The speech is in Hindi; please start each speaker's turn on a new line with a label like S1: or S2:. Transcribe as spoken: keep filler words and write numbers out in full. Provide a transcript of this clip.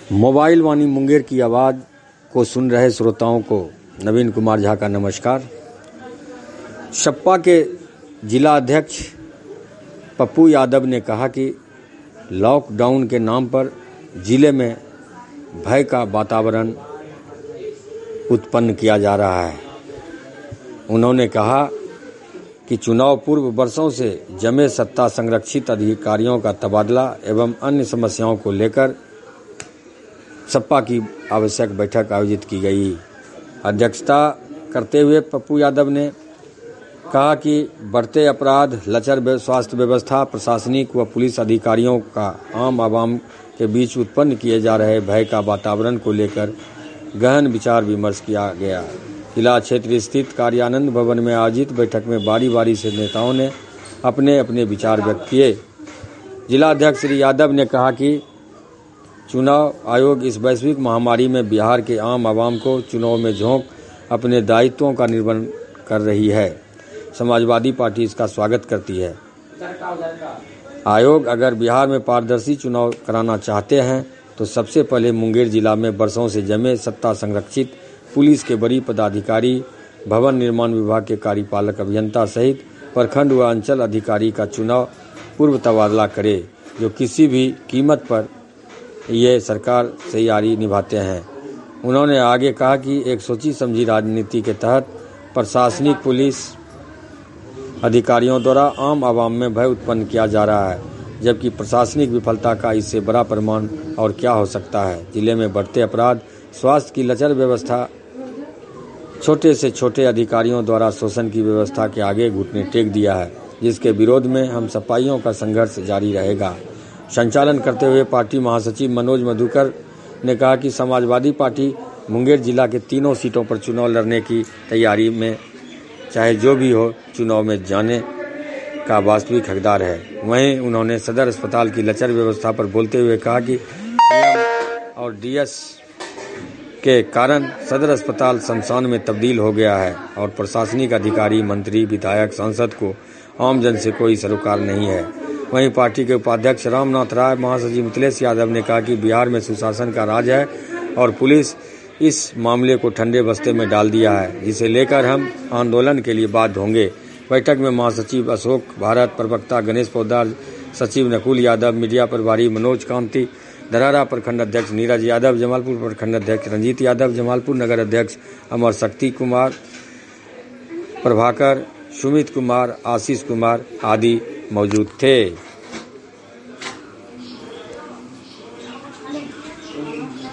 S1: मोबाइल वाणी मुंगेर की आवाज़ को सुन रहे श्रोताओं को नवीन कुमार झा का नमस्कार। सपा के जिला अध्यक्ष पप्पू यादव ने कहा कि लॉकडाउन के नाम पर जिले में भय का वातावरण उत्पन्न किया जा रहा है। उन्होंने कहा कि चुनाव पूर्व वर्षों से जमे सत्ता संरक्षित अधिकारियों का तबादला एवं अन्य समस्याओं को लेकर सपा की आवश्यक बैठक आयोजित की गई। अध्यक्षता करते हुए पप्पू यादव ने कहा कि बढ़ते अपराध, लचर स्वास्थ्य व्यवस्था, प्रशासनिक व पुलिस अधिकारियों का आम आवाम के बीच उत्पन्न किए जा रहे भय का वातावरण को लेकर गहन विचार विमर्श किया गया। जिला क्षेत्र स्थित कार्यानंद भवन में आयोजित बैठक में बारी बारी से नेताओं ने अपने अपने विचार व्यक्त किए। जिला अध्यक्ष श्री यादव ने कहा कि चुनाव आयोग इस वैश्विक महामारी में बिहार के आम आवाम को चुनाव में झोंक अपने दायित्वों का निर्वहन कर रही है। समाजवादी पार्टी इसका स्वागत करती है। आयोग अगर बिहार में पारदर्शी चुनाव कराना चाहते हैं तो सबसे पहले मुंगेर जिला में वर्षों से जमे सत्ता संरक्षित पुलिस के बड़ी पदाधिकारी, भवन निर्माण विभाग के कार्यपालक अभियंता सहित प्रखंड व अंचल अधिकारी का चुनाव पूर्व तबादला करे, जो किसी भी कीमत पर ये सरकार तैयारी निभाते हैं। उन्होंने आगे कहा कि एक सोची समझी राजनीति के तहत प्रशासनिक पुलिस अधिकारियों द्वारा आम आवाम में भय उत्पन्न किया जा रहा है, जबकि प्रशासनिक विफलता का इससे बड़ा प्रमाण और क्या हो सकता है। जिले में बढ़ते अपराध, स्वास्थ्य की लचर व्यवस्था, छोटे से छोटे अधिकारियों द्वारा शोषण की व्यवस्था के आगे घुटने टेक दिया है, जिसके विरोध में हम सपाइयों का संघर्ष जारी रहेगा। संचालन करते हुए पार्टी महासचिव मनोज मधुकर ने कहा कि समाजवादी पार्टी मुंगेर जिला के तीनों सीटों पर चुनाव लड़ने की तैयारी में चाहे जो भी हो चुनाव में जाने का वास्तविक हकदार है। वहीं उन्होंने सदर अस्पताल की लचर व्यवस्था पर बोलते हुए कहा कि सीएम और डीएस के कारण सदर अस्पताल शमशान में तब्दील हो गया है और प्रशासनिक अधिकारी, मंत्री, विधायक, सांसद को आम जन से कोई सरोकार नहीं है। वहीं पार्टी के उपाध्यक्ष रामनाथ राय, महासचिव मिथिलेश यादव ने कहा कि बिहार में सुशासन का राज है और पुलिस इस मामले को ठंडे बस्ते में डाल दिया है, जिसे लेकर हम आंदोलन के लिए बाध्य होंगे। बैठक में महासचिव अशोक भारत, प्रवक्ता गणेश पोद्दार, सचिव नकुल यादव, मीडिया प्रभारी मनोज कांति, धरारा प्रखंड अध्यक्ष नीरज यादव, जमालपुर प्रखंड अध्यक्ष रंजीत यादव, जमालपुर नगर अध्यक्ष अमर शक्ति कुमार, प्रभाकर, सुमित कुमार, आशीष कुमार आदि मौजूद थे।